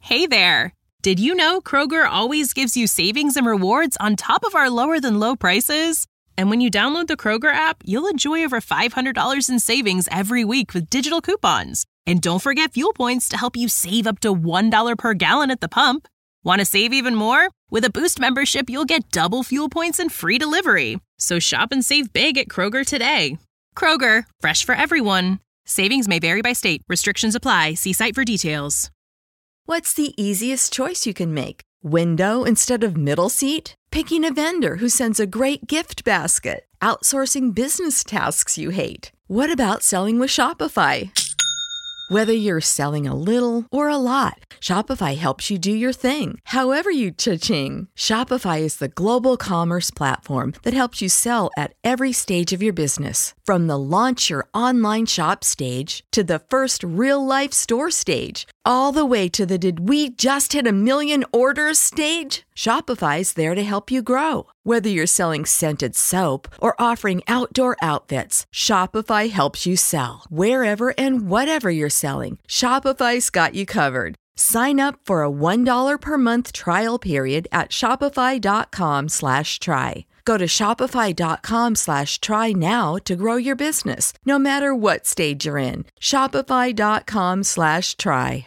Hey there! Did you know Kroger always gives you savings and rewards on top of our lower-than-low prices? And when you download the Kroger app, you'll enjoy over $500 in savings every week with digital coupons. And don't forget fuel points to help you save up to $1 per gallon at the pump. Want to save even more? With a Boost membership, you'll get double fuel points and free delivery. So shop and save big at Kroger today. Kroger, fresh for everyone. Savings may vary by state. Restrictions apply. See site for details. What's the easiest choice you can make? Window instead of middle seat? Picking a vendor who sends a great gift basket? Outsourcing business tasks you hate? What about selling with Shopify? Whether you're selling a little or a lot, Shopify helps you do your thing, however you cha-ching. Shopify is the global commerce platform that helps you sell at every stage of your business. From the launch your online shop stage to the first real-life store stage, all the way to the did we just hit 1 million orders stage. Shopify's there to help you grow. Whether you're selling scented soap or offering outdoor outfits, Shopify helps you sell. Wherever and whatever you're selling, Shopify's got you covered. Sign up for a $1 per month trial period at shopify.com/try. Go to shopify.com/try now to grow your business, no matter what stage you're in. Shopify.com/try.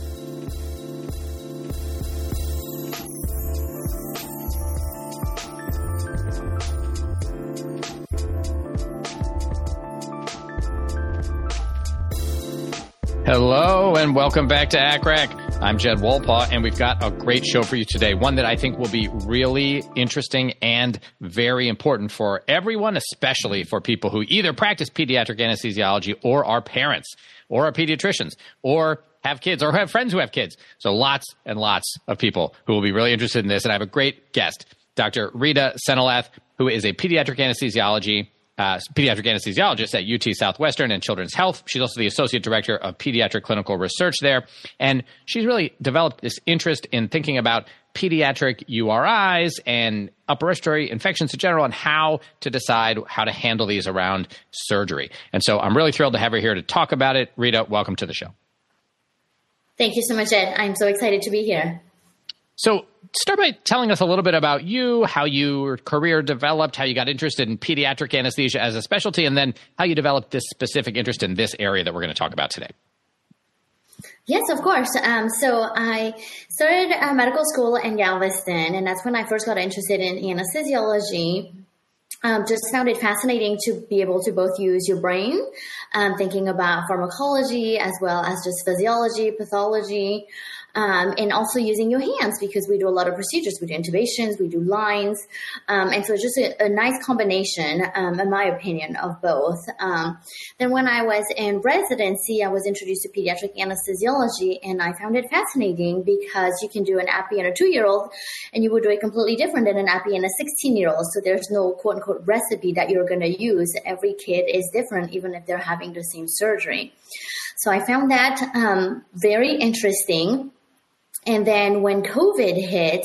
Hello and welcome back to ACCRAC. I'm Jed Wolpaw, and we've got a great show for you today, one that I think will be really interesting and very important for everyone, especially for people who either practice pediatric anesthesiology or are parents or are pediatricians or have kids or have friends who have kids. So lots and lots of people who will be really interested in this, and I have a great guest, Dr. Rita Senelath, who is a pediatric anesthesiologist at UT Southwestern and Children's Health. She's also the Associate Director of Pediatric Clinical Research there. And she's really developed this interest in thinking about pediatric URIs and upper respiratory infections in general and how to decide how to handle these around surgery. And so I'm really thrilled to have her here to talk about it. Rita, welcome to the show. Thank you so much, Ed. I'm so excited to be here. So start by telling us a little bit about you, how your career developed, how you got interested in pediatric anesthesia as a specialty, and then how you developed this specific interest in this area that we're going to talk about today. Yes, of course. So I started medical school in Galveston, and that's when I first got interested in anesthesiology. Just found it fascinating to be able to both use your brain, thinking about pharmacology as well as just physiology, pathology, and also using your hands because we do a lot of procedures. We do intubations, we do lines. And so it's just a nice combination, in my opinion, of both. Then when I was in residency, I was introduced to pediatric anesthesiology, and I found it fascinating because you can do an appy in a 2-year-old, and you would do it completely different than an appy in a 16-year-old. So there's no quote-unquote recipe that you're going to use. Every kid is different, even if they're having the same surgery. So I found that very interesting. And then when COVID hit,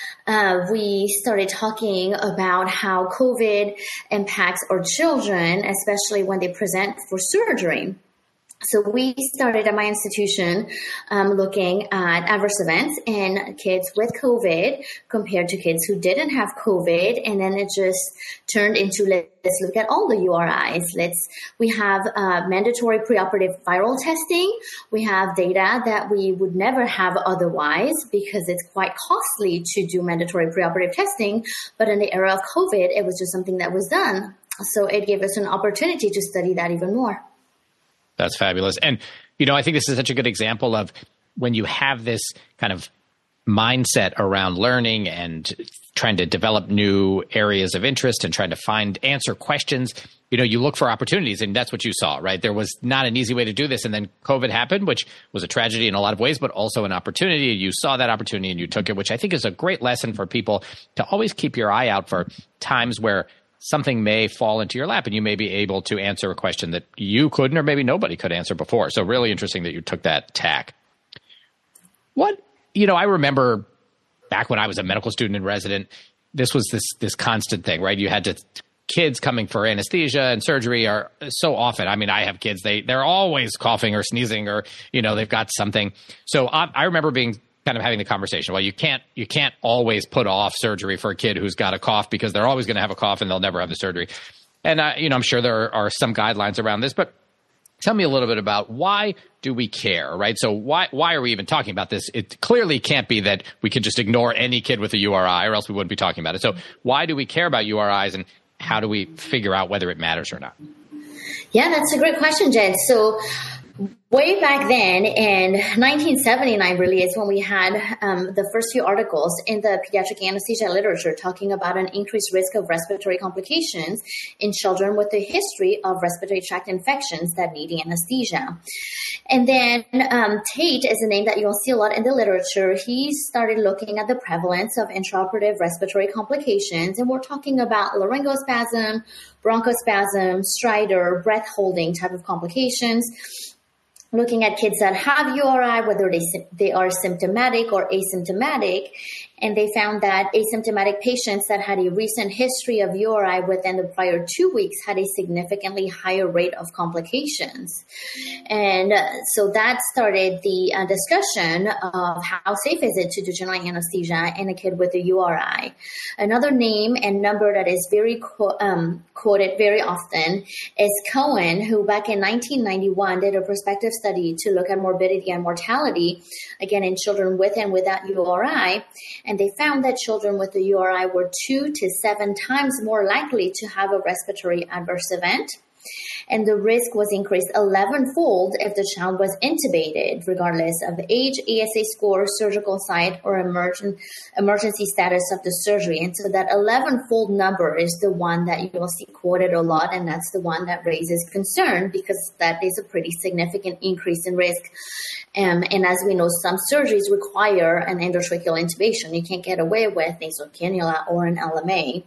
we started talking about how COVID impacts our children, especially when they present for surgery. So we started at my institution looking at adverse events in kids with COVID compared to kids who didn't have COVID. And then it just turned into, let's look at all the URIs. We have mandatory preoperative viral testing. We have data that we would never have otherwise because it's quite costly to do mandatory preoperative testing. But in the era of COVID, it was just something that was done. So it gave us an opportunity to study that even more. That's fabulous. And, I think this is such a good example of when you have this kind of mindset around learning and trying to develop new areas of interest and trying to answer questions, you look for opportunities, and that's what you saw, right? There was not an easy way to do this. And then COVID happened, which was a tragedy in a lot of ways, but also an opportunity. You saw that opportunity and you took it, which I think is a great lesson for people to always keep your eye out for times where something may fall into your lap and you may be able to answer a question that you couldn't or maybe nobody could answer before. So really interesting that you took that tack. I remember back when I was a medical student and resident, this was this constant thing, right? You had kids coming for anesthesia and surgery are so often. I mean, I have kids, they're always coughing or sneezing or, they've got something. So I remember being kind of having the conversation. Well, you can't always put off surgery for a kid who's got a cough because they're always going to have a cough and they'll never have the surgery. And, I'm sure there are some guidelines around this, but tell me a little bit about why do we care, right? So why are we even talking about this? It clearly can't be that we can just ignore any kid with a URI or else we wouldn't be talking about it. So why do we care about URIs and how do we figure out whether it matters or not? Yeah, that's a great question, Jed. So way back then in 1979 really is when we had the first few articles in the pediatric anesthesia literature talking about an increased risk of respiratory complications in children with a history of respiratory tract infections that need anesthesia. And then Tate is a name that you'll see a lot in the literature. He started looking at the prevalence of intraoperative respiratory complications, and we're talking about laryngospasm, bronchospasm, stridor, breath holding type of complications, looking at kids that have URI, whether they are symptomatic or asymptomatic. And they found that asymptomatic patients that had a recent history of URI within the prior 2 weeks had a significantly higher rate of complications. And so that started the discussion of how safe is it to do general anesthesia in a kid with a URI. Another name and number that is very quoted very often is Cohen, who back in 1991 did a prospective study to look at morbidity and mortality, again, in children with and without URI. And they found that children with a URI were 2 to 7 times more likely to have a respiratory adverse event. And the risk was increased 11-fold if the child was intubated, regardless of age, ASA score, surgical site, or emergency status of the surgery. And so that 11-fold number is the one that you'll see quoted a lot, and that's the one that raises concern because that is a pretty significant increase in risk. And as we know, some surgeries require an endotracheal intubation. You can't get away with nasal cannula or an LMA.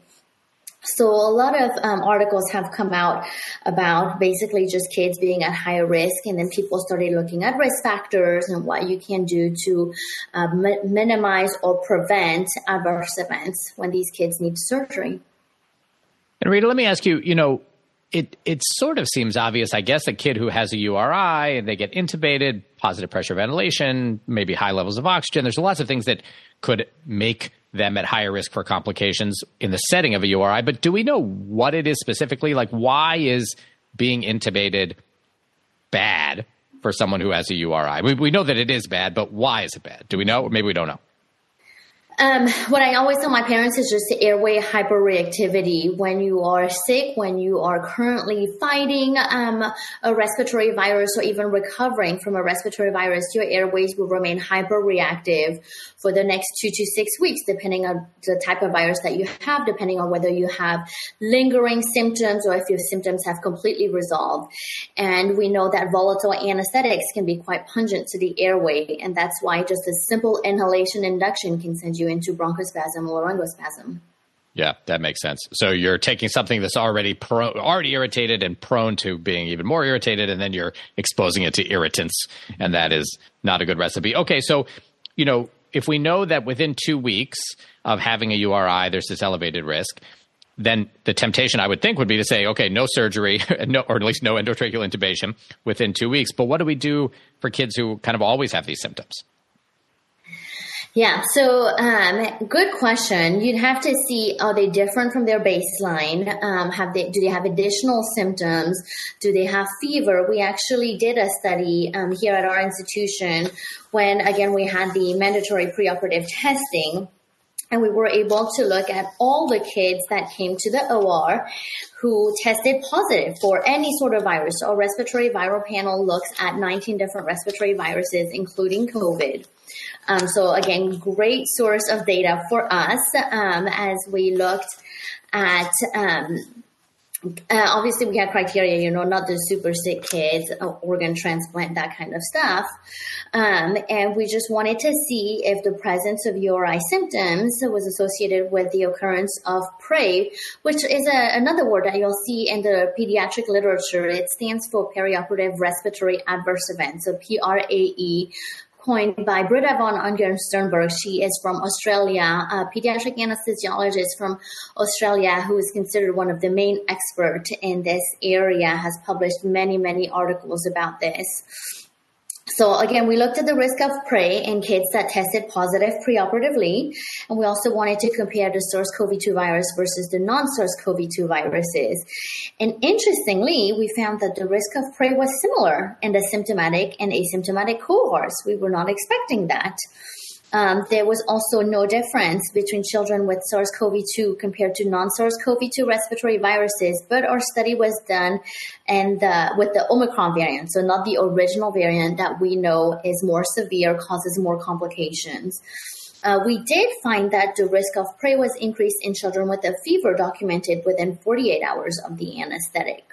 So a lot of articles have come out about basically just kids being at higher risk, and then people started looking at risk factors and what you can do to minimize or prevent adverse events when these kids need surgery. And Rita, let me ask you, it sort of seems obvious, I guess, a kid who has a URI and they get intubated, positive pressure ventilation, maybe high levels of oxygen. There's lots of things that could make them at higher risk for complications in the setting of a URI. But do we know what it is specifically? Like, why is being intubated bad for someone who has a URI? We know that it is bad, but why is it bad? Do we know? Or maybe we don't know. What I always tell my parents is just the airway hyperreactivity. When you are sick, when you are currently fighting a respiratory virus or even recovering from a respiratory virus, your airways will remain hyperreactive for the next 2 to 6 weeks, depending on the type of virus that you have, depending on whether you have lingering symptoms or if your symptoms have completely resolved. And we know that volatile anesthetics can be quite pungent to the airway, and that's why just a simple inhalation induction can send you into bronchospasm or laryngospasm. Yeah, that makes sense. So you're taking something that's already irritated and prone to being even more irritated, and then you're exposing it to irritants, and that is not a good recipe. Okay, so, if we know that within 2 weeks of having a URI, there's this elevated risk, then the temptation, I would think, would be to say, okay, no surgery, or at least no endotracheal intubation within 2 weeks. But what do we do for kids who kind of always have these symptoms? Yeah, so good question. You'd have to see, are they different from their baseline? Do they have additional symptoms? Do they have fever? We actually did a study here at our institution when, again, we had the mandatory preoperative testing. And we were able to look at all the kids that came to the OR who tested positive for any sort of virus. So our respiratory viral panel looks at 19 different respiratory viruses, including COVID. So again, great source of data for us as we looked at obviously we had criteria, not the super sick kids, organ transplant, that kind of stuff. And we just wanted to see if the presence of URI symptoms was associated with the occurrence of PRAE, which is another word that you'll see in the pediatric literature. It stands for perioperative respiratory adverse event, so PRAE, coined by Britta von Ungern-Sternberg. She is from Australia, a pediatric anesthesiologist from Australia who is considered one of the main experts in this area, has published many, many articles about this. So again, we looked at the risk of prey in kids that tested positive preoperatively, and we also wanted to compare the SARS-CoV-2 virus versus the non-SARS-CoV-2 viruses. And interestingly, we found that the risk of prey was similar in the symptomatic and asymptomatic cohorts. We were not expecting that. There was also no difference between children with SARS-CoV-2 compared to non-SARS-CoV-2 respiratory viruses, but our study was done with the Omicron variant, so not the original variant that we know is more severe, causes more complications. We did find that the risk of prey was increased in children with a fever documented within 48 hours of the anesthetic.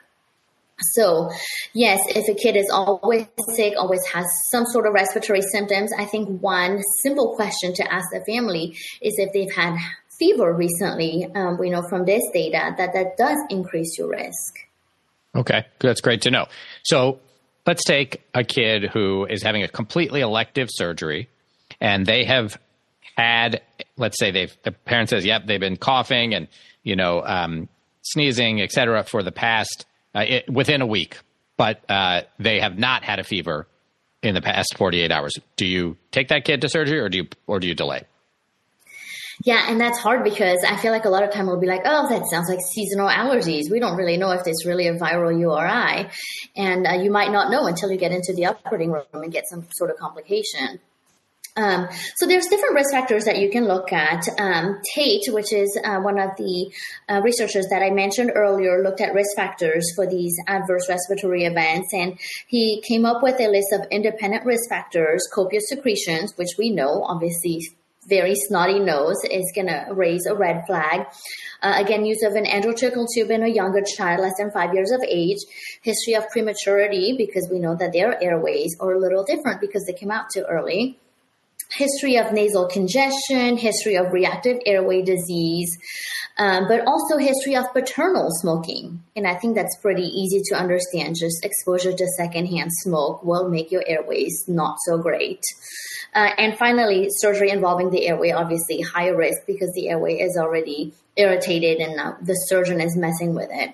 So, yes, if a kid is always sick, always has some sort of respiratory symptoms, I think one simple question to ask the family is if they've had fever recently. We know from this data that does increase your risk. Okay, that's great to know. So let's take a kid who is having a completely elective surgery, and they have had, let's say the parent says, yep, they've been coughing and, sneezing, et cetera, for the past within a week, but they have not had a fever in the past 48 hours. Do you take that kid to surgery or do you delay? Yeah, and that's hard because I feel like a lot of time we'll be like, oh, that sounds like seasonal allergies. We don't really know if it's really a viral URI. And you might not know until you get into the operating room and get some sort of complication. So there's different risk factors that you can look at. Tate, which is one of the researchers that I mentioned earlier, looked at risk factors for these adverse respiratory events, and he came up with a list of independent risk factors. Copious secretions, which we know, obviously, very snotty nose is going to raise a red flag. Again, use of an endotracheal tube in a younger child, less than 5 years of age. History of prematurity, because we know that their airways are a little different because they came out too early. History of nasal congestion, history of reactive airway disease, but also history of paternal smoking. And I think that's pretty easy to understand. Just exposure to secondhand smoke will make your airways not so great. And finally, surgery involving the airway, obviously higher risk because the airway is already irritated and the surgeon is messing with it.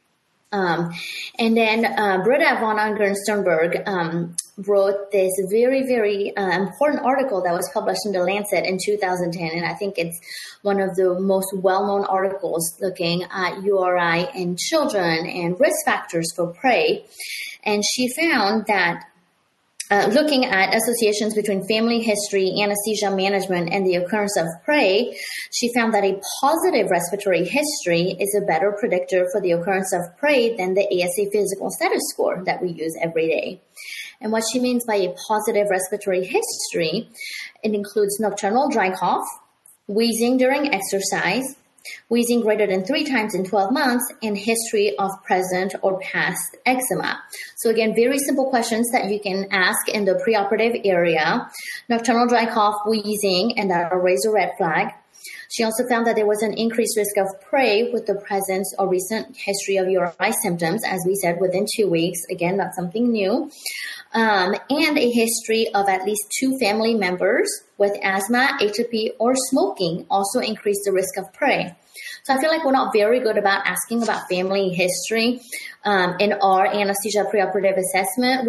And then Britta von Ungern-Sternberg wrote this very, very important article that was published in The Lancet in 2010. And I think it's one of the most well-known articles looking at URI in children and risk factors for prey. And she found that looking at associations between family history, anesthesia management, and the occurrence of prey, she found that a positive respiratory history is a better predictor for the occurrence of prey than the ASA physical status score that we use every day. And what she means by a positive respiratory history, it includes nocturnal dry cough, wheezing during exercise, wheezing greater than 3 times in 12 months, and history of present or past eczema. So again, very simple questions that you can ask in the preoperative area. Nocturnal dry cough, wheezing, and that'll raise a red flag. She also found that there was an increased risk of prey with the presence or recent history of URI symptoms, as we said, within 2 weeks. Again, not something new. And a history of at least 2 family members with asthma, atopy, or smoking also increased the risk of prey. So I feel like we're not very good about asking about family history. In our anesthesia preoperative assessment,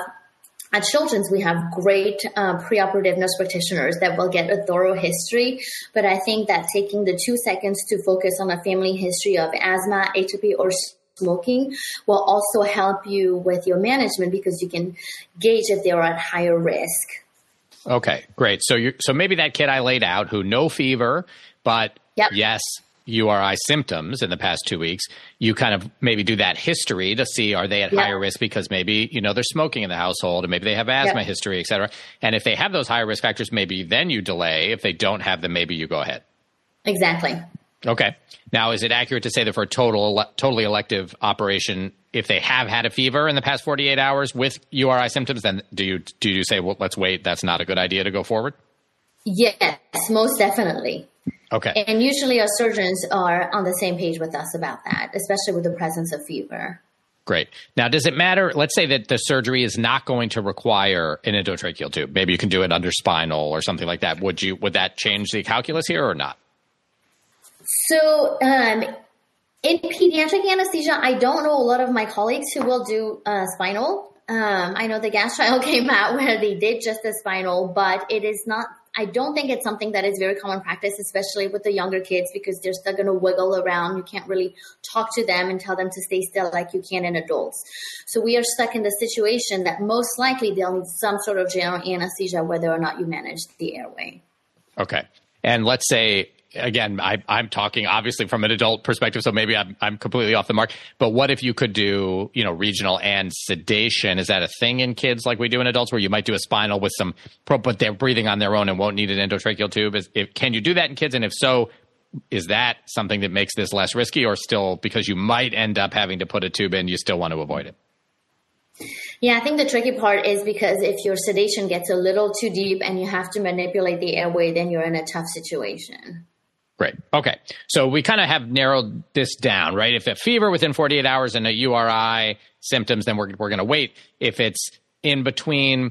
at Children's, we have great preoperative nurse practitioners that will get a thorough history. But I think that taking the 2 seconds to focus on a family history of asthma, atopy, or smoking will also help you with your management because you can gauge if they are at higher risk. Okay, great. So maybe that kid I laid out who no fever, but yes, URI symptoms in the past 2 weeks, you kind of maybe do that history to see are they at higher risk because maybe, they're smoking in the household and maybe they have asthma history, et cetera. And if they have those higher risk factors, maybe then you delay. If they don't have them, maybe you go ahead. Exactly. Okay. Now, is it accurate to say that for a totally elective operation, if they have had a fever in the past 48 hours with URI symptoms, then do you say, well, let's wait, that's not a good idea to go forward? Yes, most definitely. Okay. And usually our surgeons are on the same page with us about that, especially with the presence of fever. Great. Now, does it matter? Let's say that the surgery is not going to require an endotracheal tube. Maybe you can do it under spinal or something like that. Would that change the calculus here or not? So in pediatric anesthesia, I don't know a lot of my colleagues who will do spinal I know the gas trial came out where they did just the spinal, but it is not, I don't think it's something that is very common practice, especially with the younger kids, because they're still going to wiggle around. You can't really talk to them and tell them to stay still like you can in adults. So we are stuck in the situation that most likely they'll need some sort of general anesthesia, whether or not you manage the airway. Okay. And let's say, again, I'm talking obviously from an adult perspective, so maybe I'm completely off the mark. But what if you could do, regional and sedation? Is that a thing in kids like we do in adults, where you might do a spinal with some, but they're breathing on their own and won't need an endotracheal tube? Can you do that in kids? And if so, is that something that makes this less risky, or still, because you might end up having to put a tube in, you still want to avoid it? Yeah, I think the tricky part is because if your sedation gets a little too deep and you have to manipulate the airway, then you're in a tough situation. Great. Okay. So we kind of have narrowed this down, right? If a fever within 48 hours and a URI symptoms, then we're going to wait. If it's in between,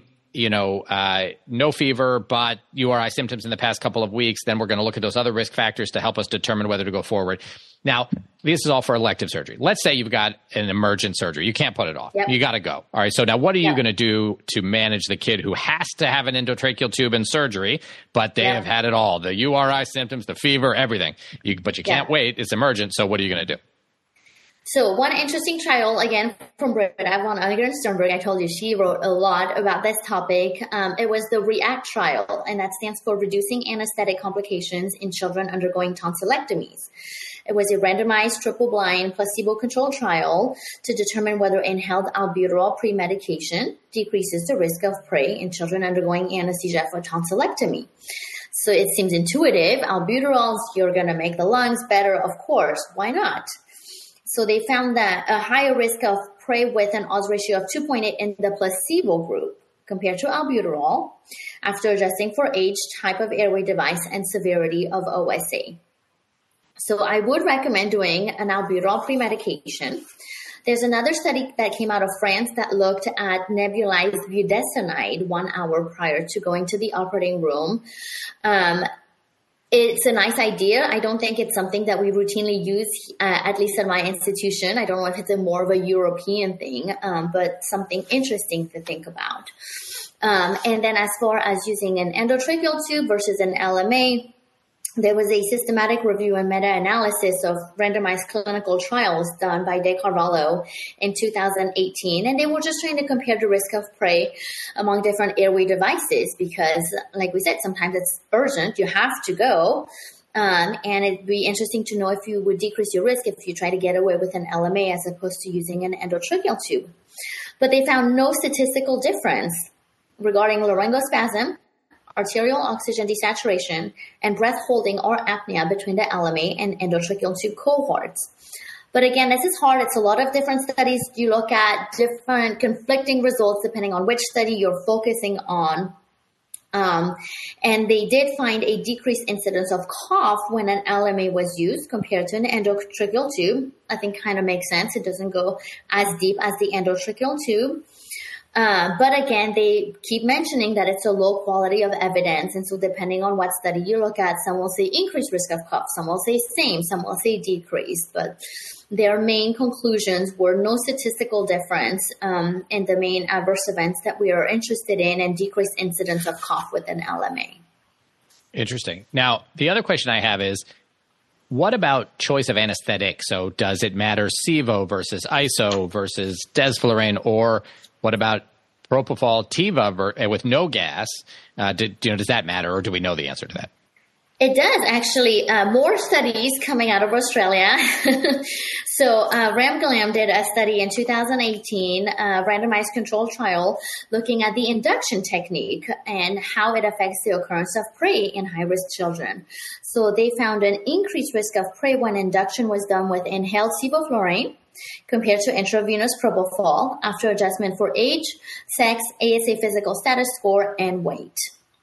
no fever, but URI symptoms in the past couple of weeks, then we're going to look at those other risk factors to help us determine whether to go forward. Now, this is all for elective surgery. Let's say you've got an emergent surgery. You can't put it off. Yep. You got to go. All right. So now what are you going to do to manage the kid who has to have an endotracheal tube and surgery, but they have had it all, the URI symptoms, the fever, everything. But you can't wait. It's emergent. So what are you going to do? So one interesting trial, again, from Britta von Ungern-Sternberg, I told you she wrote a lot about this topic. It was the REACT trial, and that stands for Reducing Anesthetic Complications in Children Undergoing Tonsillectomies. It was a randomized, triple-blind, placebo-controlled trial to determine whether inhaled albuterol pre-medication decreases the risk of prey in children undergoing anesthesia for tonsillectomy. So it seems intuitive. Albuterols, you're going to make the lungs better, of course. Why not? So they found that a higher risk of prey with an odds ratio of 2.8 in the placebo group compared to albuterol after adjusting for age, type of airway device, and severity of OSA. So I would recommend doing an albuterol pre-medication. There's another study that came out of France that looked at nebulized budesonide 1 hour prior to going to the operating room. It's a nice idea. I don't think it's something that we routinely use, at least at my institution. I don't know if it's more of a European thing, but something interesting to think about. And then as far as using an endotracheal tube versus an LMA, there was a systematic review and meta-analysis of randomized clinical trials done by De Carvalho in 2018. And they were just trying to compare the risk of prey among different airway devices because, like we said, sometimes it's urgent. You have to go. And it'd be interesting to know if you would decrease your risk if you try to get away with an LMA as opposed to using an endotracheal tube. But they found no statistical difference regarding laryngospasm, arterial oxygen desaturation, and breath holding or apnea between the LMA and endotracheal tube cohorts. But again, this is hard. It's a lot of different studies. You look at different conflicting results depending on which study you're focusing on. And they did find a decreased incidence of cough when an LMA was used compared to an endotracheal tube. I think kind of makes sense. It doesn't go as deep as the endotracheal tube. But again, they keep mentioning that it's a low quality of evidence. And so depending on what study you look at, some will say increased risk of cough, some will say same, some will say decreased. But their main conclusions were no statistical difference in the main adverse events that we are interested in and decreased incidence of cough with an LMA. Interesting. Now, the other question I have is, what about choice of anesthetic? So does it matter Sevo versus ISO versus desflurane, or what about propofol, Tiva with no gas? Does that matter, or do we know the answer to that? It does, actually. More studies coming out of Australia. So Ramgalam did a study in 2018, randomized controlled trial, looking at the induction technique and how it affects the occurrence of prey in high-risk children. So they found an increased risk of prey when induction was done with inhaled sevoflurane compared to intravenous propofol after adjustment for age, sex, ASA physical status score, and weight.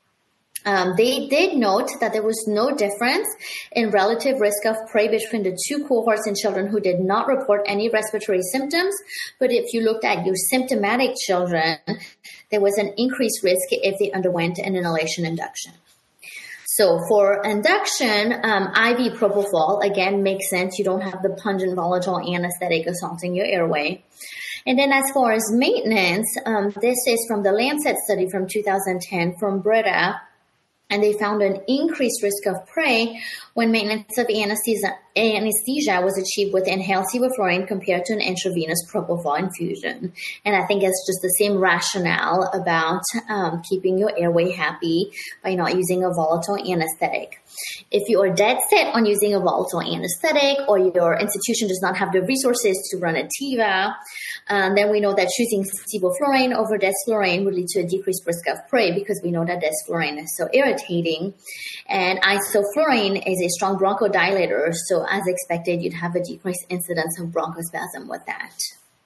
They did note that there was no difference in relative risk of prey between the two cohorts in children who did not report any respiratory symptoms. But if you looked at your symptomatic children, there was an increased risk if they underwent an inhalation induction. So for induction, IV propofol, again, makes sense. You don't have the pungent volatile anesthetic assaulting your airway. And then as far as maintenance, this is from the Lancet study from 2010 from Brita. And they found an increased risk of prey when maintenance of anesthesia was achieved with inhaled sevoflurane compared to an intravenous propofol infusion. And I think it's just the same rationale about keeping your airway happy by not using a volatile anesthetic. If you are dead set on using a volatile anesthetic or your institution does not have the resources to run a TIVA, then we know that choosing sevoflurane over desflurane would lead to a decreased risk of prey because we know that desflurane is so irritating. And isoflurane is a strong bronchodilator, so as expected, you'd have a decreased incidence of bronchospasm with that.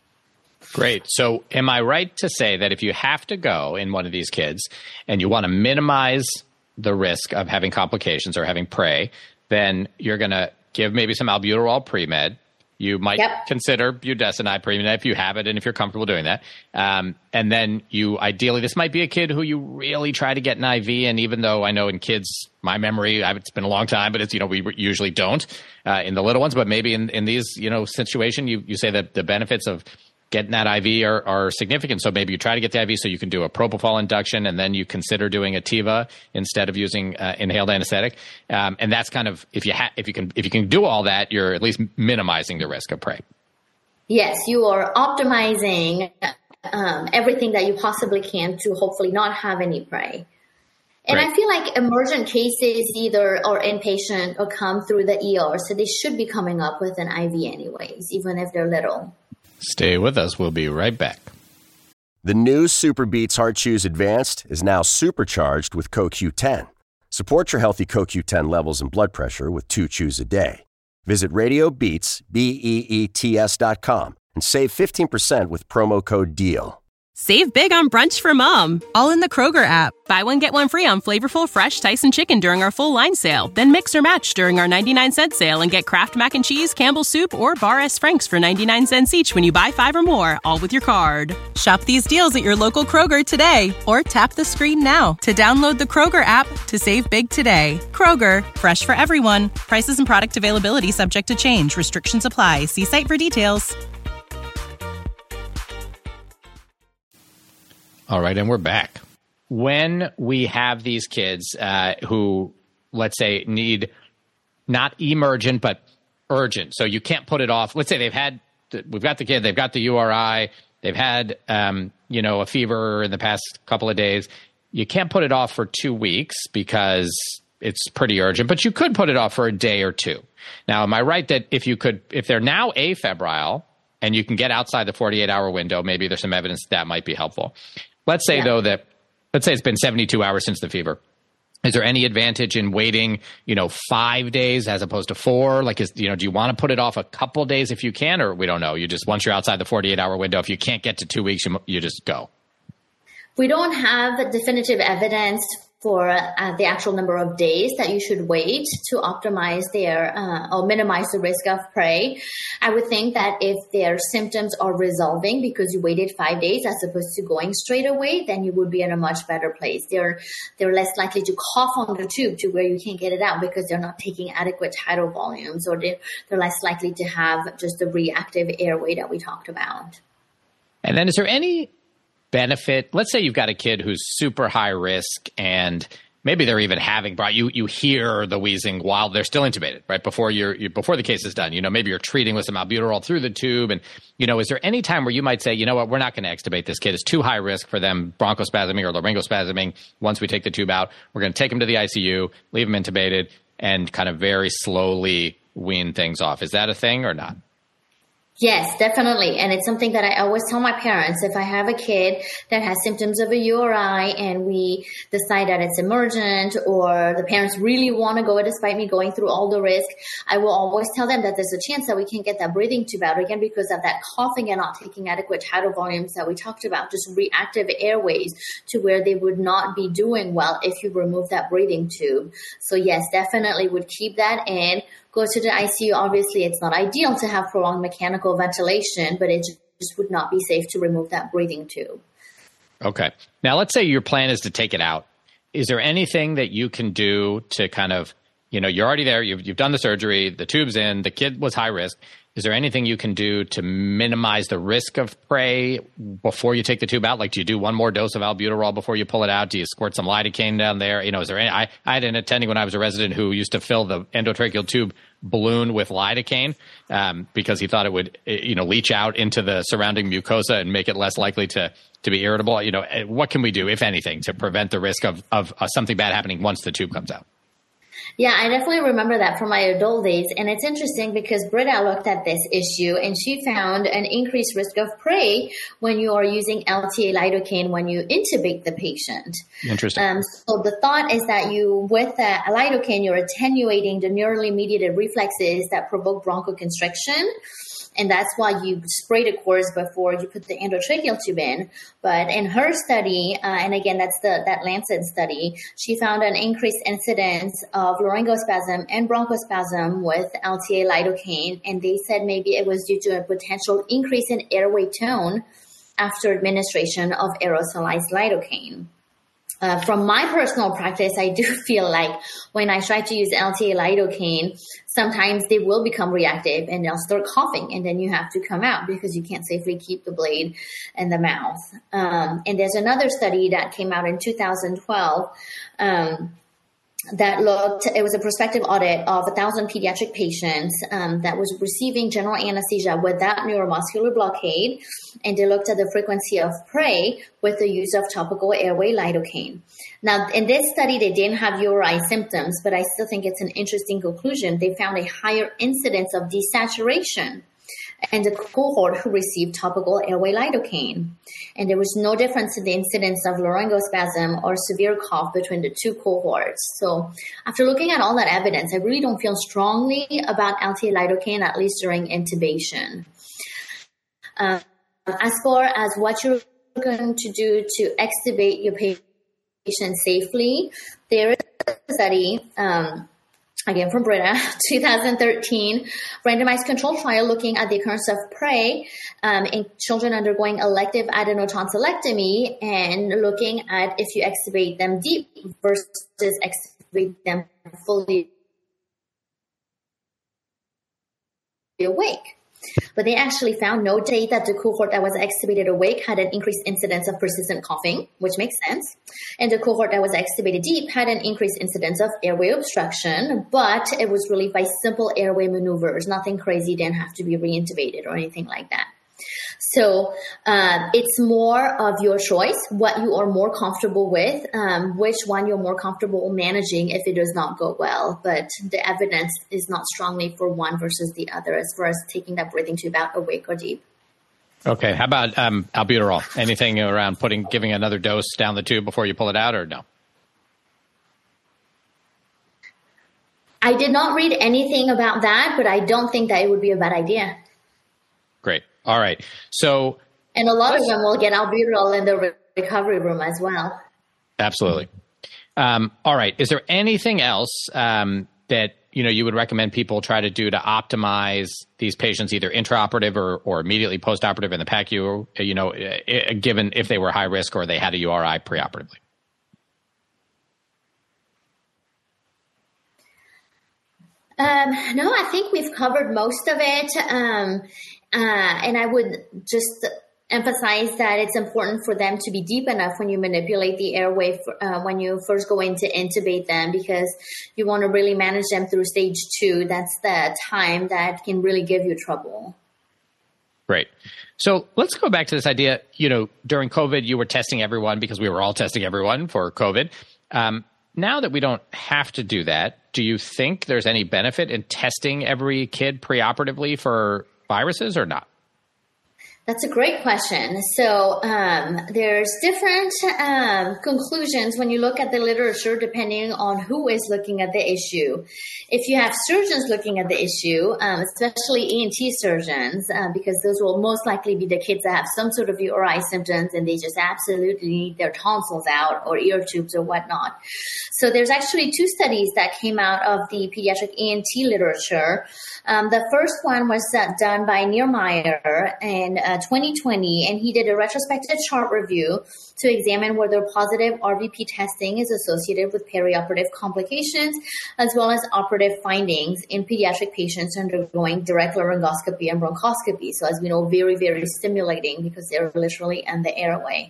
Great. So am I right to say that if you have to go in one of these kids and you want to minimize the risk of having complications or having prey, then you're going to give maybe some albuterol pre-med. You might consider budesonide pre-med if you have it and if you're comfortable doing that. And then you ideally, this might be a kid who you really try to get an IV. And even though I know in kids, my memory, it's been a long time, but it's, we usually don't in the little ones. But maybe in these, situation, you say that the benefits of getting that IV are significant. So maybe you try to get the IV so you can do a propofol induction and then you consider doing a TIVA instead of using inhaled anesthetic. And that's kind of, if you can do all that, you're at least minimizing the risk of prey. Yes, you are optimizing everything that you possibly can to hopefully not have any prey. And right. I feel like emergent cases either are inpatient or come through the ER. So they should be coming up with an IV anyways, even if they're little. Stay with us. We'll be right back. The new Super Beats Heart Chews Advanced is now supercharged with CoQ10. Support your healthy CoQ10 levels and blood pressure with 2 chews a day. Visit RadioBeats, BEETS.com and save 15% with promo code DEAL. Save big on brunch for mom, all in the Kroger app. Buy one, get one free on flavorful, fresh Tyson chicken during our full line sale. Then mix or match during our 99-cent sale and get Kraft Mac and Cheese, Campbell's Soup, or Bar S. Frank's for 99 cents each when you buy 5 or more, all with your card. Shop these deals at your local Kroger today or tap the screen now to download the Kroger app to save big today. Kroger, fresh for everyone. Prices and product availability subject to change. Restrictions apply. See site for details. All right, and we're back. When we have these kids who, let's say, need not emergent, but urgent, so you can't put it off. Let's say we've got the kid, they've got the URI, they've had, a fever in the past couple of days. You can't put it off for 2 weeks because it's pretty urgent, but you could put it off for a day or two. Now, am I right that if they're now afebrile and you can get outside the 48-hour window, maybe there's some evidence that might be helpful. Let's say, though, let's say it's been 72 hours since the fever. Is there any advantage in waiting, 5 days as opposed to 4? Like, do you want to put it off a couple days if you can, or we don't know? Once you're outside the 48-hour window, if you can't get to 2 weeks, you just go. We don't have definitive evidence for the actual number of days that you should wait to optimize or minimize the risk of prey. I would think that if their symptoms are resolving because you waited 5 days as opposed to going straight away, then you would be in a much better place. They're less likely to cough on the tube to where you can't get it out because they're not taking adequate tidal volumes, or they're less likely to have just the reactive airway that we talked about. And then is there any benefit? Let's say you've got a kid who's super high risk and maybe they're even having, you hear the wheezing while they're still intubated, right? Before the case is done, maybe you're treating with some albuterol through the tube. And, is there any time where you might say, you know what, we're not going to extubate this kid. It's too high risk for them bronchospasming or laryngospasming. Once we take the tube out, we're going to take them to the ICU, leave them intubated, and kind of very slowly wean things off. Is that a thing or not? Yes, definitely. And it's something that I always tell my parents. If I have a kid that has symptoms of a URI and we decide that it's emergent, or the parents really want to go despite me going through all the risk, I will always tell them that there's a chance that we can get that breathing tube out again because of that coughing and not taking adequate tidal volumes that we talked about, just reactive airways to where they would not be doing well if you remove that breathing tube. So yes, definitely would keep that in. Go to the ICU. Obviously, it's not ideal to have prolonged mechanical ventilation, but it just would not be safe to remove that breathing tube. Okay. Now, let's say your plan is to take it out. Is there anything that you can do to kind of, you're already there, you've done the surgery, the tube's in, the kid was high risk. is there anything you can do to minimize the risk of prey before you take the tube out? Like, do you do one more dose of albuterol before you pull it out? Do you squirt some lidocaine down there? Is there any? I had an attending when I was a resident who used to fill the endotracheal tube balloon with lidocaine because he thought it would, leach out into the surrounding mucosa and make it less likely to be irritable. What can we do, if anything, to prevent the risk of something bad happening once the tube comes out? Yeah, I definitely remember that from my adult days. And it's interesting because Britta looked at this issue and she found an increased risk of prey when you are using LTA lidocaine when you intubate the patient. Interesting. So the thought is that with the lidocaine, you're attenuating the neurally mediated reflexes that provoke bronchoconstriction. And that's why you spray the course before you put the endotracheal tube in. But in her study, and again, that's that Lancet study, she found an increased incidence of laryngospasm and bronchospasm with LTA lidocaine. And they said maybe it was due to a potential increase in airway tone after administration of aerosolized lidocaine. From my personal practice, I do feel like when I try to use LTA lidocaine, sometimes they will become reactive and they'll start coughing, and then you have to come out because you can't safely keep the blade in the mouth. And there's another study that came out in 2012 it was a prospective audit of 1,000 pediatric patients that was receiving general anesthesia without neuromuscular blockade. And they looked at the frequency of prey with the use of topical airway lidocaine. Now, in this study, they didn't have URI symptoms, but I still think it's an interesting conclusion. They found a higher incidence of desaturation and the cohort who received topical airway lidocaine. And there was no difference in the incidence of laryngospasm or severe cough between the two cohorts. So after looking at all that evidence, I really don't feel strongly about LTA lidocaine, at least during intubation. As far as what you're going to do to extubate your patient safely, there is a study, again from Britta, 2013, randomized controlled trial looking at the occurrence of prey in children undergoing elective adenotonsillectomy and looking at if you extubate them deep versus extubate them fully awake. But they actually found no data that the cohort that was extubated awake had an increased incidence of persistent coughing, which makes sense. And the cohort that was extubated deep had an increased incidence of airway obstruction, but it was relieved by simple airway maneuvers. Nothing crazy, didn't have to be reintubated or anything like that. So it's more of your choice, what you are more comfortable with, which one you're more comfortable managing if it does not go well. But the evidence is not strongly for one versus the other as far as taking that breathing tube out awake or deep. Okay. How about albuterol? Anything around giving another dose down the tube before you pull it out, or no? I did not read anything about that, but I don't think that it would be a bad idea. Great. All right. So, and a lot of them will get albuterol in the recovery room as well. Absolutely. All right. Is there anything else that you would recommend people try to do to optimize these patients, either intraoperative or immediately postoperative in the PACU? Given if they were high risk or they had a URI preoperatively? No, I think we've covered most of it. And I would just emphasize that it's important for them to be deep enough when you manipulate the airway when you first go in to intubate them, because you want to really manage them through stage 2. That's the time that can really give you trouble. Great. So let's go back to this idea, during COVID, you were testing everyone because we were all testing everyone for COVID. Now that we don't have to do that, do you think there's any benefit in testing every kid preoperatively for viruses or not? That's a great question. So there's different conclusions when you look at the literature depending on who is looking at the issue. If you have surgeons looking at the issue, especially ENT surgeons, because those will most likely be the kids that have some sort of URI symptoms and they just absolutely need their tonsils out or ear tubes or whatnot. So there's actually 2 studies that came out of the pediatric ENT literature The first one was done by Niermeyer in 2020, and he did a retrospective chart review to examine whether positive RVP testing is associated with perioperative complications as well as operative findings in pediatric patients undergoing direct laryngoscopy and bronchoscopy. So as we know, very, very stimulating because they're literally in the airway.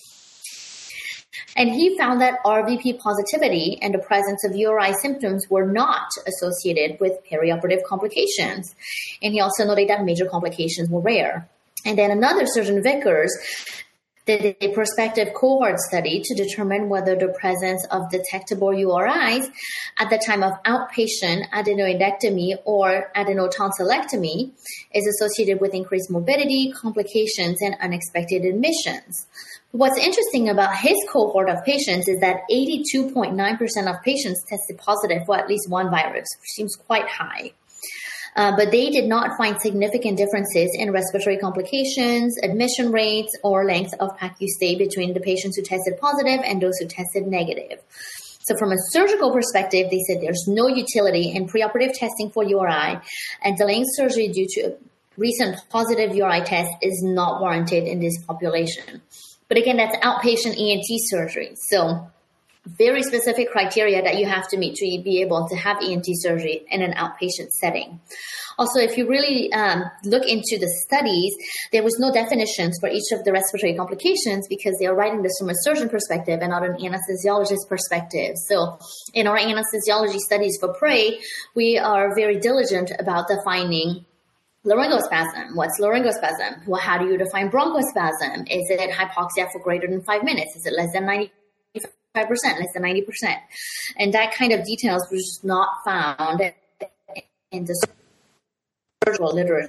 And he found that RVP positivity and the presence of URI symptoms were not associated with perioperative complications. And he also noted that major complications were rare. And then another surgeon, Vickers, did a prospective cohort study to determine whether the presence of detectable URIs at the time of outpatient adenoidectomy or adenotonsillectomy is associated with increased morbidity, complications, and unexpected admissions. What's interesting about his cohort of patients is that 82.9% of patients tested positive for at least one virus, which seems quite high. But they did not find significant differences in respiratory complications, admission rates, or length of PACU stay between the patients who tested positive and those who tested negative. So from a surgical perspective, they said there's no utility in preoperative testing for URI, and delaying surgery due to recent positive URI test is not warranted in this population. But again, that's outpatient ENT surgery. So very specific criteria that you have to meet to be able to have ENT surgery in an outpatient setting. Also, if you really look into the studies, there was no definitions for each of the respiratory complications because they are writing this from a surgeon perspective and not an anesthesiologist perspective. So in our anesthesiology studies for PRAY, we are very diligent about defining laryngospasm. What's laryngospasm? Well, how do you define bronchospasm? Is it hypoxia for greater than 5 minutes? Is it less than 95%, less than 90%? And that kind of details was just not found in the surgical literature.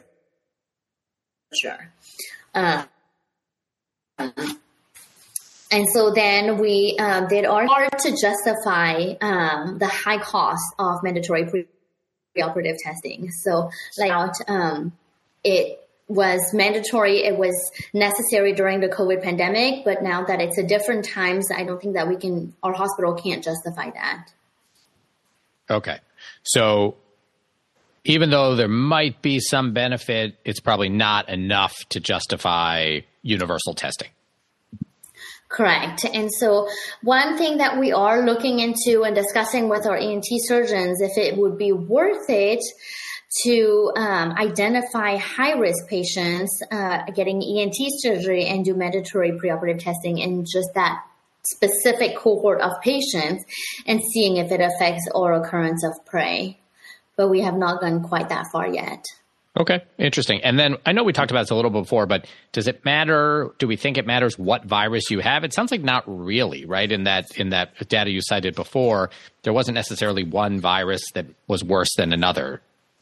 And so then we did our part to justify the high cost of mandatory preoperative testing. So it was mandatory, it was necessary during the COVID pandemic, but now that it's a different times, I don't think that our hospital can't justify that. Okay. So even though there might be some benefit, it's probably not enough to justify universal testing. Correct. And so one thing that we are looking into and discussing with our ENT surgeons, if it would be worth it to identify high-risk patients getting ENT surgery and do mandatory preoperative testing in just that specific cohort of patients and seeing if it affects oral occurrence of PRAY. But we have not gone quite that far yet. Okay, interesting. And then I know we talked about this a little before, but does it matter? Do we think it matters what virus you have? It sounds like not really, right? In that data you cited before, there wasn't necessarily one virus that was worse than another.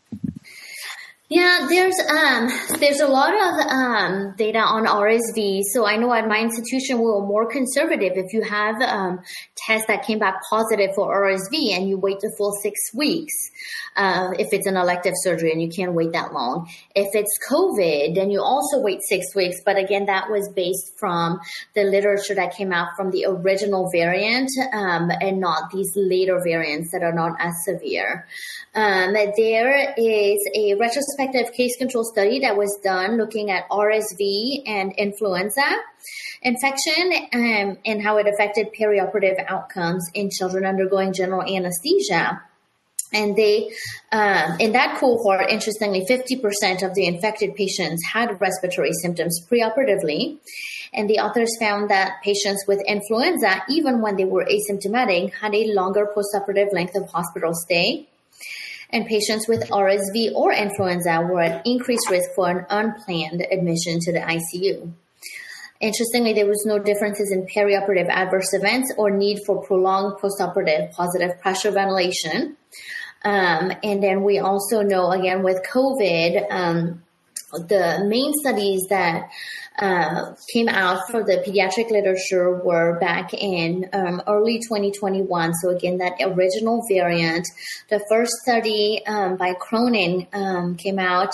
Yeah, there's a lot of data on RSV. So I know at my institution we were more conservative. If you have tests that came back positive for RSV and you wait the full 6 weeks, if it's an elective surgery and you can't wait that long. If it's COVID, then you also wait 6 weeks. But again, that was based from the literature that came out from the original variant and not these later variants that are not as severe. There is a retrospective case control study that was done looking at RSV and influenza infection and how it affected perioperative outcomes in children undergoing general anesthesia. And they, in that cohort, interestingly, 50% of the infected patients had respiratory symptoms preoperatively. And the authors found that patients with influenza, even when they were asymptomatic, had a longer postoperative length of hospital stay. And patients with RSV or influenza were at increased risk for an unplanned admission to the ICU. Interestingly, there was no differences in perioperative adverse events or need for prolonged postoperative positive pressure ventilation. And then we also know, again, with COVID, the main studies that came out for the pediatric literature were back in early 2021. So again, that original variant, the first study by Cronin came out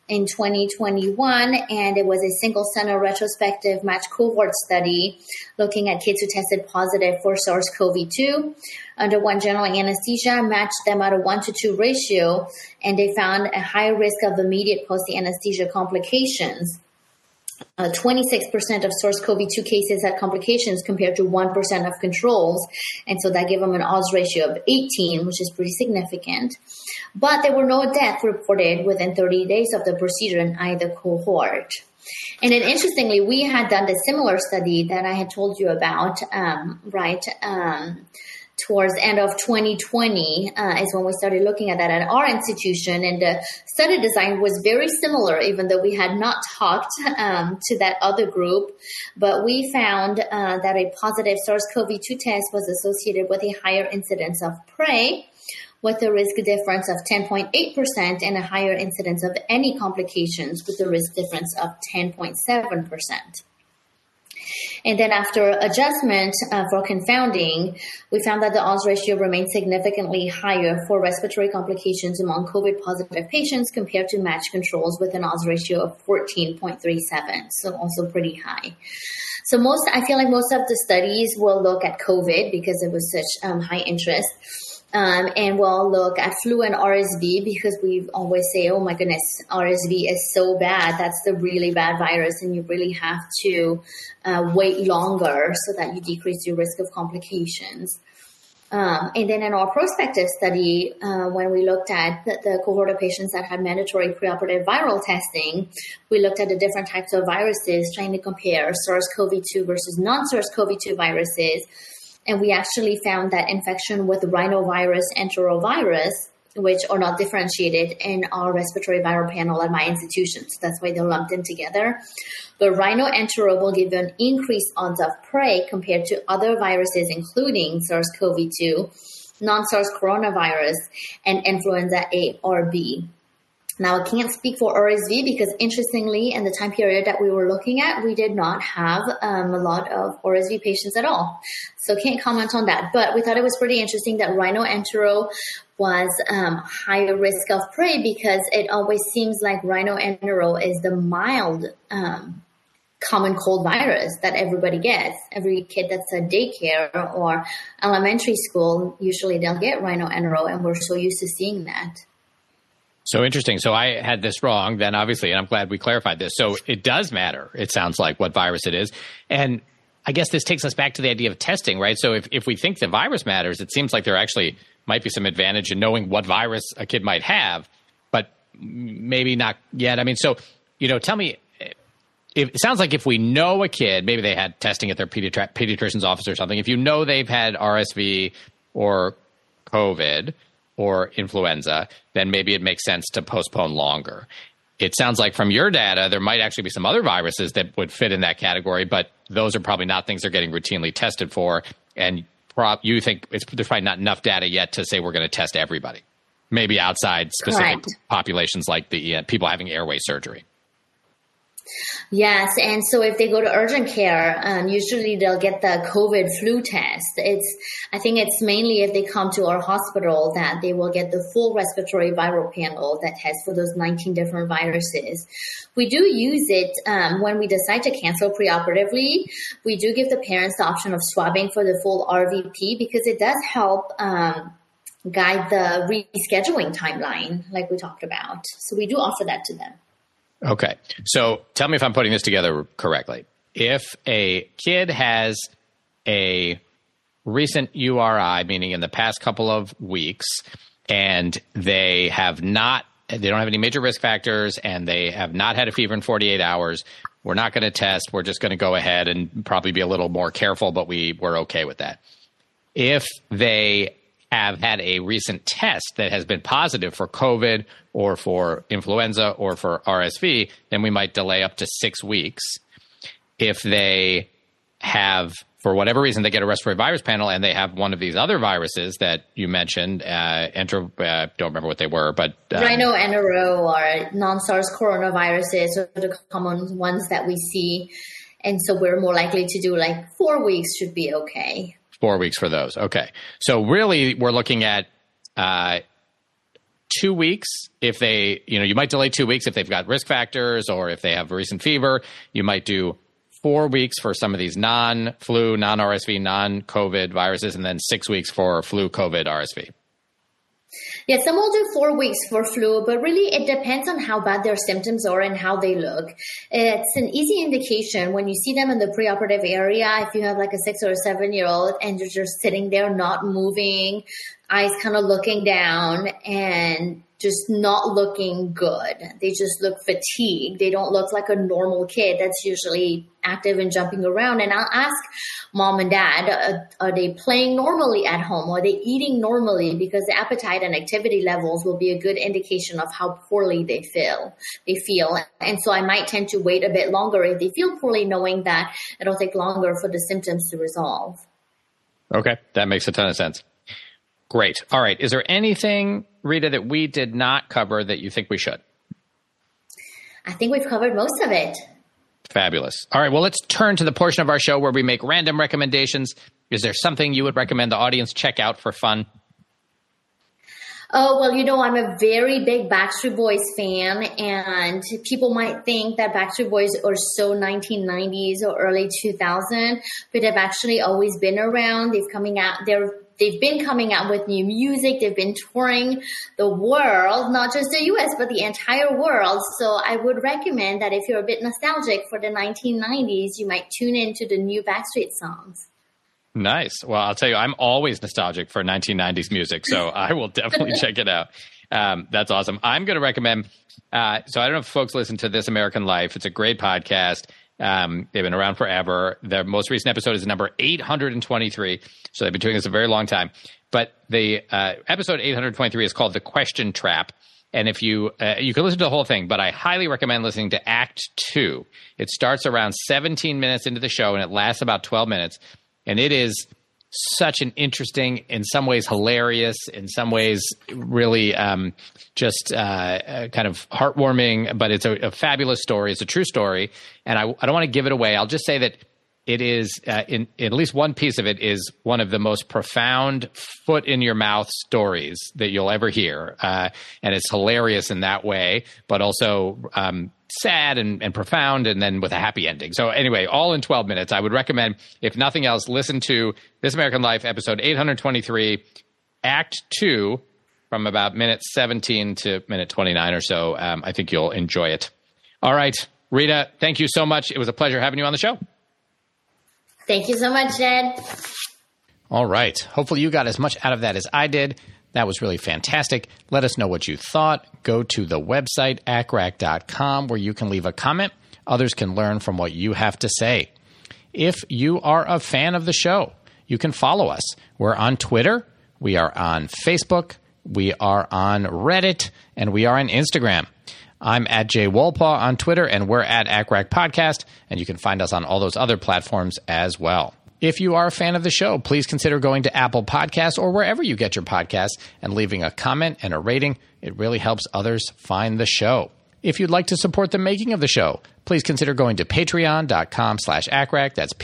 in 2021, and it was a single center retrospective matched cohort study looking at kids who tested positive for SARS-CoV-2 under one general anesthesia, matched them at a 1-to-2 ratio, and they found a high risk of immediate post-anesthesia complications. 26% of SARS-CoV-2 cases had complications compared to 1% of controls. And so that gave them an odds ratio of 18, which is pretty significant. But there were no deaths reported within 30 days of the procedure in either cohort. And then interestingly, we had done a similar study that I had told you about, towards the end of 2020 is when we started looking at that at our institution. And the study design was very similar, even though we had not talked to that other group. But we found that a positive SARS-CoV-2 test was associated with a higher incidence of PREY, with a risk difference of 10.8% and a higher incidence of any complications with a risk difference of 10.7%. And then after adjustment for confounding, we found that the odds ratio remained significantly higher for respiratory complications among COVID-positive patients compared to matched controls with an odds ratio of 14.37, so also pretty high. So I feel like most of the studies will look at COVID because it was such high interest. And we'll look at flu and RSV because we always say, oh my goodness, RSV is so bad. That's the really bad virus, and you really have to wait longer so that you decrease your risk of complications. And then in our prospective study, when we looked at the cohort of patients that had mandatory preoperative viral testing, we looked at the different types of viruses, trying to compare SARS-CoV-2 versus non-SARS-CoV-2 viruses. And we actually found that infection with rhinovirus, enterovirus, which are not differentiated in our respiratory viral panel at my institution. So that's why they're lumped in together. But rhino-entero will give you an increased odds of PREY compared to other viruses, including SARS-CoV-2, non-SARS coronavirus, and influenza A or B. Now, I can't speak for RSV because, interestingly, in the time period that we were looking at, we did not have a lot of RSV patients at all. So can't comment on that. But we thought it was pretty interesting that rhino-entero was higher risk of PREY because it always seems like rhino-entero is the mild common cold virus that everybody gets. Every kid that's at daycare or elementary school, usually they'll get rhino-entero, and we're so used to seeing that. So interesting. So I had this wrong then, obviously, and I'm glad we clarified this. So it does matter, it sounds like, what virus it is. And I guess this takes us back to the idea of testing, right? So if we think the virus matters, it seems like there actually might be some advantage in knowing what virus a kid might have, but maybe not yet. I mean, so, tell me, it sounds like if we know a kid, maybe they had testing at their pediatrician's office or something, if you know they've had RSV or COVID or influenza, then maybe it makes sense to postpone longer. It sounds like from your data, there might actually be some other viruses that would fit in that category, but those are probably not things they're getting routinely tested for. And you think there's probably not enough data yet to say we're going to test everybody, maybe outside specific populations like the people having airway surgery. Yes, and so if they go to urgent care, usually they'll get the COVID flu test. I think it's mainly if they come to our hospital that they will get the full respiratory viral panel that tests for those 19 different viruses. We do use it when we decide to cancel preoperatively. We do give the parents the option of swabbing for the full RVP because it does help guide the rescheduling timeline like we talked about. So we do offer that to them. Okay. So tell me if I'm putting this together correctly. If a kid has a recent URI, meaning in the past couple of weeks, and they don't have any major risk factors, and they have not had a fever in 48 hours, we're not going to test. We're just going to go ahead and probably be a little more careful, but we're okay with that. If they have had a recent test that has been positive for COVID or for influenza or for RSV, then we might delay up to 6 weeks. If they have, for whatever reason, they get a respiratory virus panel and they have one of these other viruses that you mentioned, don't remember what they were, but rhino-entero or non-SARS coronaviruses are the common ones that we see. And so we're more likely to do 4 weeks should be okay. 4 weeks for those. Okay. So really we're looking at 2 weeks if they, you might delay 2 weeks if they've got risk factors or if they have a recent fever. You might do 4 weeks for some of these non-flu, non-RSV, non-COVID viruses, and then 6 weeks for flu, COVID, RSV. Yeah, some will do 4 weeks for flu, but really it depends on how bad their symptoms are and how they look. It's an easy indication when you see them in the preoperative area. If you have like a 6 or a 7-year-old and you're just sitting there not moving, eyes kind of looking down and just not looking good. They just look fatigued. They don't look like a normal kid that's usually active and jumping around. And I'll ask mom and dad, are they playing normally at home? Are they eating normally? Because the appetite and activity levels will be a good indication of how poorly they feel. And so I might tend to wait a bit longer if they feel poorly, knowing that it'll take longer for the symptoms to resolve. Okay, that makes a ton of sense. Great. All right. Is there anything, Rita, that we did not cover that you think we should? I think we've covered most of it. Fabulous. All right. Well, let's turn to the portion of our show where we make random recommendations. Is there something you would recommend the audience check out for fun? Oh, well, I'm a very big Backstreet Boys fan, and people might think that Backstreet Boys are so 1990s or early 2000, but they've actually always been around. They've been coming out with new music. They've been touring the world, not just the U.S., but the entire world. So I would recommend that if you're a bit nostalgic for the 1990s, you might tune into the new Backstreet songs. Nice. Well, I'll tell you, I'm always nostalgic for 1990s music, so I will definitely check it out. That's awesome. I'm going to recommend, so I don't know if folks listen to This American Life. It's a great podcast. They've been around forever. Their most recent episode is number 823. So they've been doing this a very long time. But the episode 823 is called The Question Trap. And if you can listen to the whole thing, but I highly recommend listening to Act 2. It starts around 17 minutes into the show, and it lasts about 12 minutes. And it is such an interesting, in some ways hilarious, in some ways really just kind of heartwarming, but it's a fabulous story. It's a true story. And I don't want to give it away. I'll just say that it is, in at least one piece of it is one of the most profound foot-in-your-mouth stories that you'll ever hear. And it's hilarious in that way, but also sad and profound, and then with a happy ending. So anyway, all in 12 minutes. I would recommend, if nothing else, listen to This American Life, episode 823, Act 2, from about minute 17 to minute 29 or so. I think you'll enjoy it. All right, Rita, thank you so much. It was a pleasure having you on the show. Thank you so much, Jed. All right. Hopefully you got as much out of that as I did. That was really fantastic. Let us know what you thought. Go to the website, acrac.com, where you can leave a comment. Others can learn from what you have to say. If you are a fan of the show, you can follow us. We're on Twitter. We are on Facebook. We are on Reddit. And we are on Instagram. I'm at Jay Wolpaw on Twitter, and we're at ACRAC Podcast. And you can find us on all those other platforms as well. If you are a fan of the show, please consider going to Apple Podcasts or wherever you get your podcasts and leaving a comment and a rating. It really helps others find the show. If you'd like to support the making of the show, please consider going to patreon.com/ACRAC. That's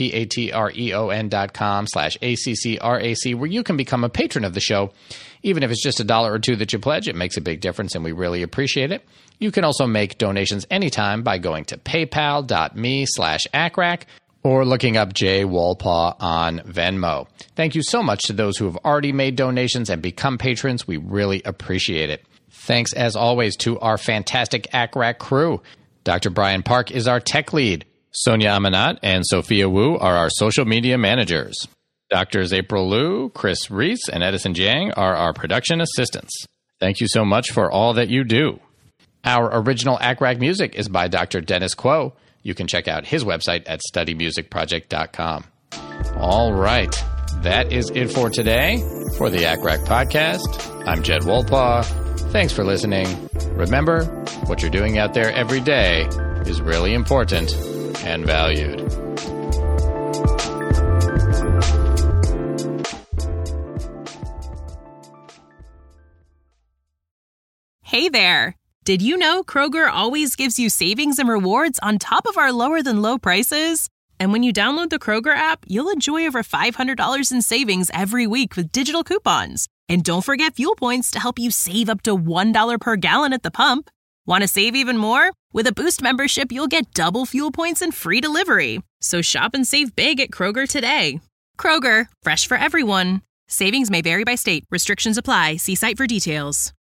patreon.com/ACCRAC, where you can become a patron of the show. Even if it's just $1 or $2 that you pledge, it makes a big difference, and we really appreciate it. You can also make donations anytime by going to paypal.me/ACRAC. or looking up Jay Wolpaw on Venmo. Thank you so much to those who have already made donations and become patrons. We really appreciate it. Thanks, as always, to our fantastic ACRAC crew. Dr. Brian Park is our tech lead. Sonia Amanat and Sophia Wu are our social media managers. Doctors April Liu, Chris Reese, and Edison Jiang are our production assistants. Thank you so much for all that you do. Our original ACRAC music is by Dr. Dennis Quo. You can check out his website at studymusicproject.com. All right. That is it for today for the ACRAC Podcast. I'm Jed Wolpaw. Thanks for listening. Remember, what you're doing out there every day is really important and valued. Hey there. Did you know Kroger always gives you savings and rewards on top of our lower than low prices? And when you download the Kroger app, you'll enjoy over $500 in savings every week with digital coupons. And don't forget fuel points to help you save up to $1 per gallon at the pump. Want to save even more? With a Boost membership, you'll get double fuel points and free delivery. So shop and save big at Kroger today. Kroger, fresh for everyone. Savings may vary by state. Restrictions apply. See site for details.